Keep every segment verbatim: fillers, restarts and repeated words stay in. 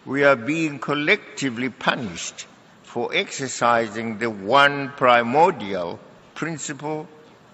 we are being collectively punished for exercising the one primordial principle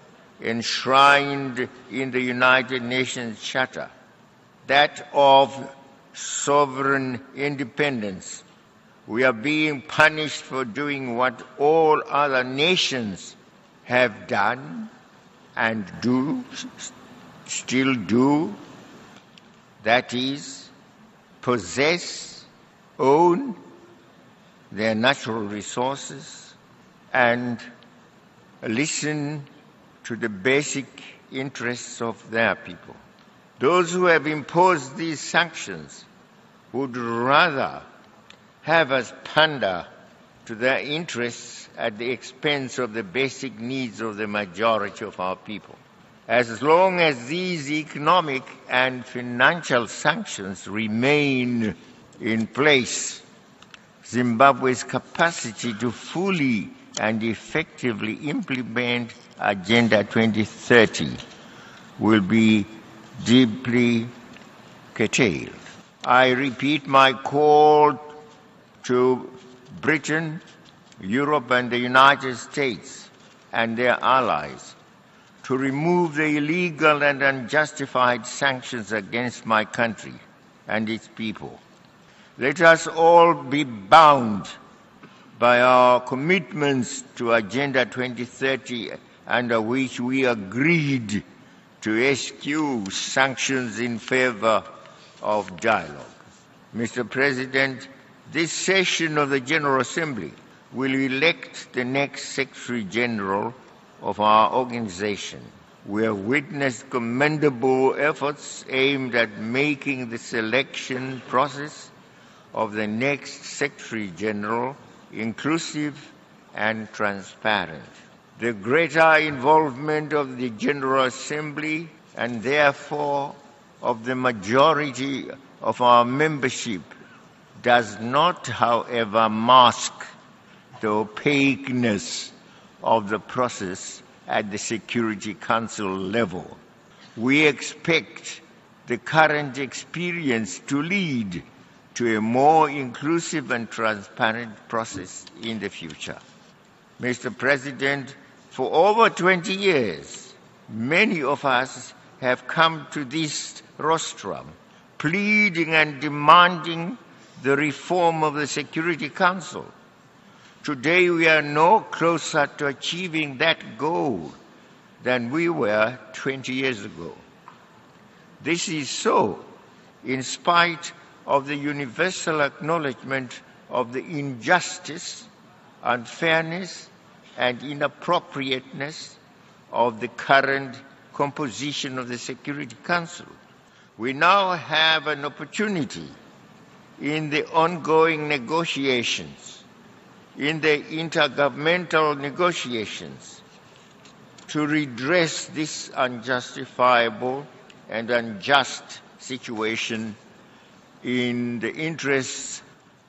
enshrined in the United Nations Charter, that of sovereign independence. We are being punished for doing what all other nations have done and do, still do, that is, possess, own their natural resources and listen to the basic interests of their people. Those who have imposed these sanctions would rather have us pander to their interests at the expense of the basic needs of the majority of our people. As long as these economic and financial sanctions remain in place, Zimbabwe's capacity to fully and effectively implement Agenda twenty thirty will be deeply curtailed. I repeat my call to Britain, Europe and the United States and their allies to remove the illegal and unjustified sanctions against my country and its people. Let us all be bound by our commitments to Agenda twenty thirty, under which we agreed to eschew sanctions in favor of dialogue. Mister President, this session of the General Assembly will elect the next Secretary General of our organization. We have witnessed commendable efforts aimed at making the selection process of the next Secretary General inclusive and transparent. The greater involvement of the General Assembly and therefore of the majority of our membership does not, however, mask the opaqueness of the process at the Security Council level. We expect the current experience to lead to a more inclusive and transparent process in the future. Mister President, for over twenty years, many of us have come to this rostrum pleading and demanding the reform of the Security Council. Today we are no closer to achieving that goal than we were twenty years ago. This is so in spite of the universal acknowledgement of the injustice, unfairness, and inappropriateness of the current composition of the Security Council. We now have an opportunity in the ongoing negotiations, in the intergovernmental negotiations, to redress this unjustifiable and unjust situation in the interests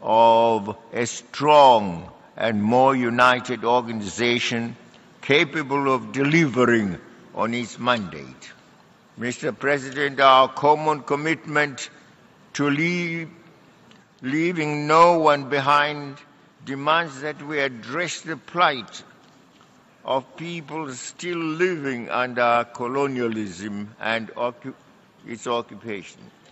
of a strong and more united organization capable of delivering on its mandate. Mister President, our common commitment to leave, leaving no one behind demands that we address the plight of people still living under colonialism and occup- its occupation.